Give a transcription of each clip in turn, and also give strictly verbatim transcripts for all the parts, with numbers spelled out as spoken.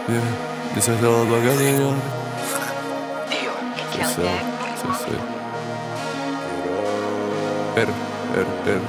Yeah, desatado bagadeiro. Сосед, сосед. Эр, эр, эр.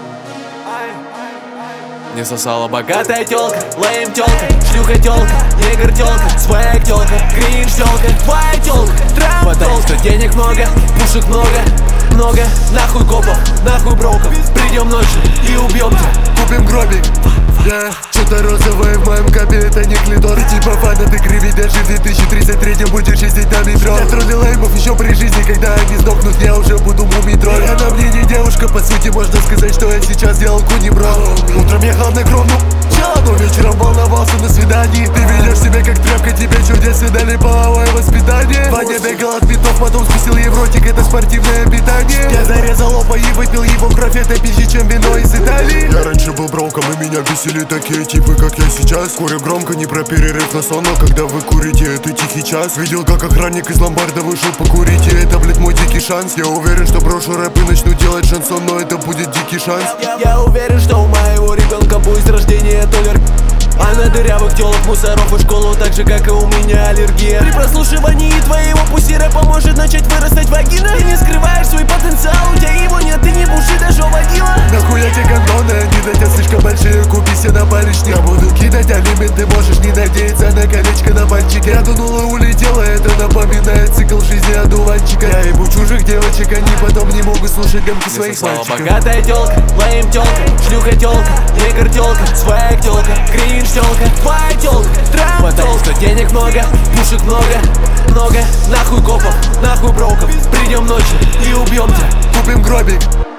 Не сосала богатая тёлка, лейм тёлка, шлюха тёлка, негр тёлка, свэг тёлка, кринж тёлка, твоя тёлка, трамп. Потому что денег много, пушек много, много. Нахуй копов, нахуй броков. Придем ночью и убьем тебя. Купим гробик. Yeah. Что-то розовое в моем капе, это не клитор. Ты типа фанаты криви, даже в две тысячи тридцать третьем будешь ездить на метро. Я тролли леймов еще при жизни, когда они сдохнут, я уже буду мумий-тролль. Она мне не девушка, по сути можно сказать, что я сейчас делал куни-бро. Утром ехал на кровну, но вечером волновался на свидании. Ты ведешь себя как тряпка, тебе чудесно дали половое воспитание. Ваня бегал от битов, потом спустил ей в ротик, это спортивное питание. Я зарезал опа и выпил его кровь, это пизже, чем вино из Италии. Я раньше был броком, и меня бесили такие типы, как я сейчас. Курю громко, не про перерыв на сон, но когда вы курите, это тихий час. Видел, как охранник из ломбарда вышел покурить, и это, блядь, мой дикий шанс. Я уверен, что брошу рэп и начну делать шансон, но это будет дикий шанс. Я, я уверен, что у моего ребенка будет рождение толер. А на дырявых тёлок, мусоров и школу, так же, как и у меня аллергия. При прослушивании твоего пуси рэпа может начать вырастать вагина. Ты не скрываешь свой потенциал, у тебя его нет, ты не буши, даже водила. Нахуя те гондоны, они для тебя слишком большие, купи себе на палечник. Я буду кидать алимент, ты можешь не надеяться на колечко на пальчике. Я дунула и улетела, это напоминает цикл жизни одуванчика. Я ебу чужих девочек, они потом не могут слушать демки своих мальчиков. Богатая тёлка, лейм тёлка, шлюха тёлка, негр тёлка, свэг тёлка, кринж тёлка, твоя тёлка, трамп. Потому что денег много, пушек много, много. Нахуй копов, нахуй броков. Придем ночью и убьем тебя. Купим гробик.